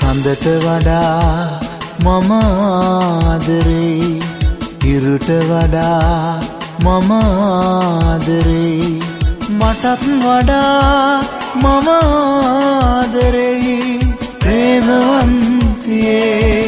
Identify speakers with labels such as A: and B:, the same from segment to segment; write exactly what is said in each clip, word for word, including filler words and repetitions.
A: සඳට වඩා මම ආදරෙයි ඉරුට වඩා මම ආදරෙයි මටත් වඩා මම ආදරෙයි ප්‍රේමවන්තියේ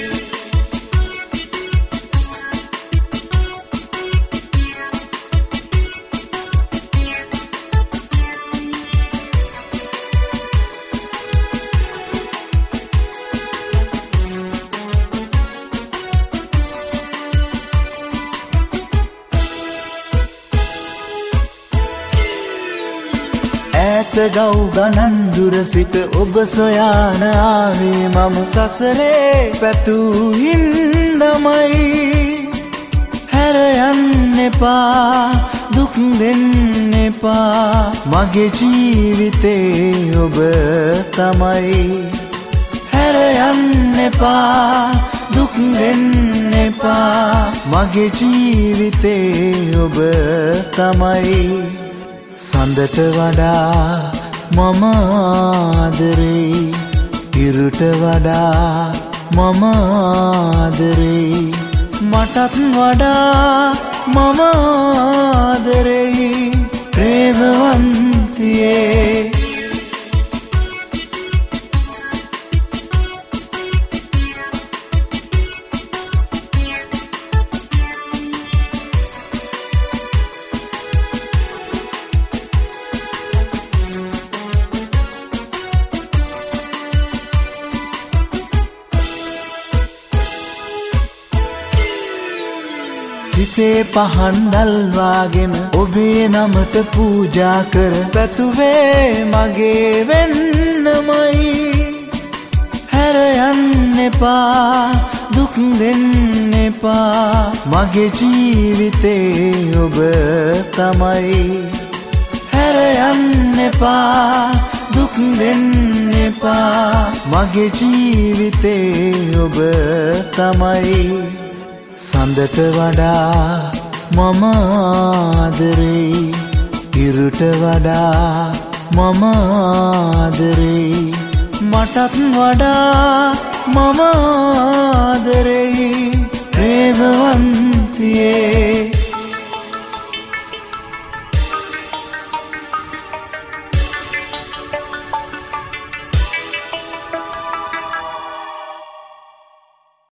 A: ඈත ගව් ගණන් දුර සිට ඔබ සොයාන ආවේ මම සසරේ පැතූ හින්දමයි හැර යන්න එපා දුක් දෙන්න එපා මගේ ජීවිතේ ඔබ තමයි හැර යන්න එපා දුක් දෙන්න එපා මගේ ජීවිතේ ඔබ තමයි සඳට වඩා මම ආදරෙයි ඉරුට වඩා මම ආදරෙයි මටත් වඩා මම ආදරෙයි ප්‍රේමවන්තියේ සිතේ පහන් දල්වාගෙන ඔබේ නමට පූජා කර පැතුවේ මගේ වෙන්නමයි හැර යන්න එපා දුක් දෙන්න එපා මගේ ජීවිතේ ඔබ තමයි හැර යන්න එපා දුක් දෙන්න එපා මගේ ජීවිතේ ඔබ තමයි සඳට වඩා මම ආදරෙයි ඉරුට වඩා මම ආදරෙයි මටත් වඩා මම ආදරෙයි